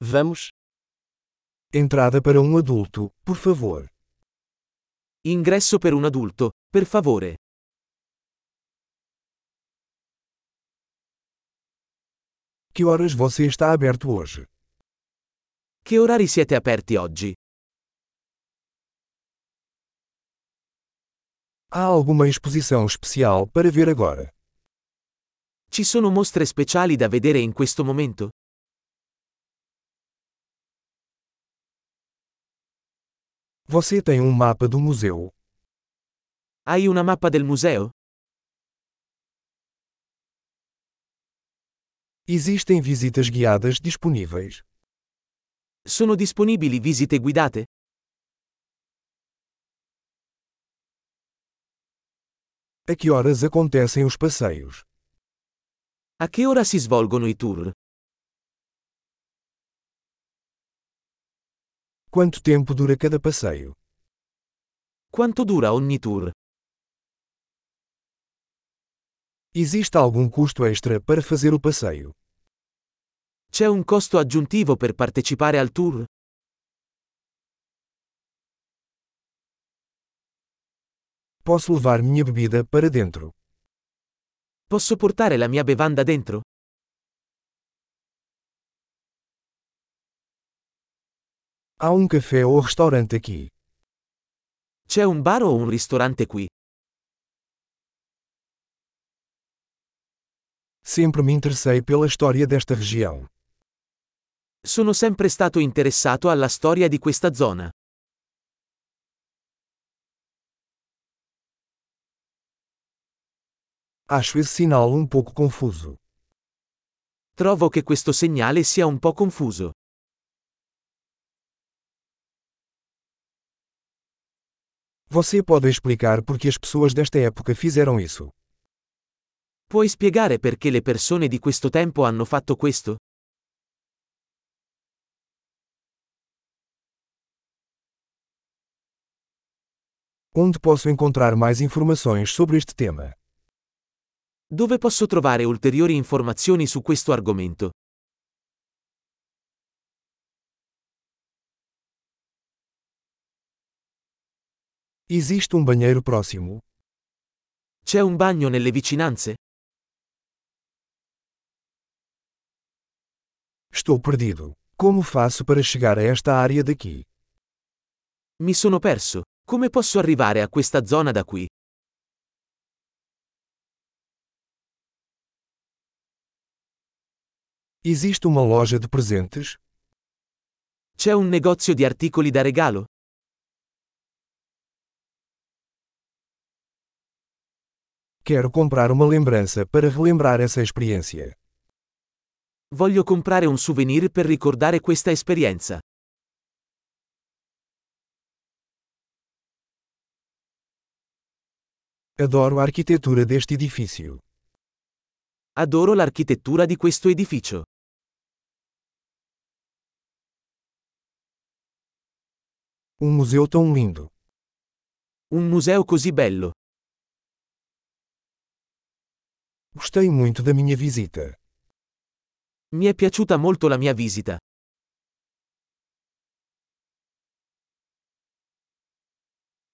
Vamos. Entrada para um adulto, por favor. Ingresso per un adulto, per favore. Que horas você está aberto hoje? Che orari siete aperti oggi? Há alguma exposição especial para ver agora? Ci sono mostre speciali da vedere in questo momento? Você tem um mapa do museu? Hai una mappa del museo? Existem visitas guiadas disponíveis. Sono disponibili visite guidate? A que horas acontecem os passeios? A che ora si svolgono i tour? Quanto tempo dura cada passeio? Quanto dura ogni tour? Existe algum custo extra para fazer o passeio? C'è un costo aggiuntivo per partecipare al tour? Posso levar minha bebida para dentro? Posso portare la mia bevanda dentro? Há um café ou restaurante aqui. C'è un bar o un ristorante qui? Sempre me interessei pela história desta região. Sono sempre stato interessato alla storia di questa zona. Acho esse sinal um pouco confuso. Trovo che questo segnale sia un po' confuso. Você pode explicar por que as pessoas desta época fizeram isso? Puoi spiegare perché le persone di questo tempo hanno fatto questo? Onde posso encontrar mais informações sobre este tema? Dove posso trovare ulteriori informazioni su questo argomento? Existe um banheiro próximo? C'è un bagno nelle vicinanze? Estou perdido. Como faço para chegar a esta área daqui? Mi sono perso. Come posso arrivare a questa zona da qui? Existe uma loja de presentes? C'è un negozio di articoli da regalo? Quero comprar uma lembrança para relembrar essa experiência. Voglio comprare un souvenir per ricordare questa esperienza. Adoro a arquitetura deste edifício. Adoro l'architettura di questo edificio. Um museu tão lindo. Un museo così bello. Gostei muito da minha visita. Mi è piaciuta molto la mia visita.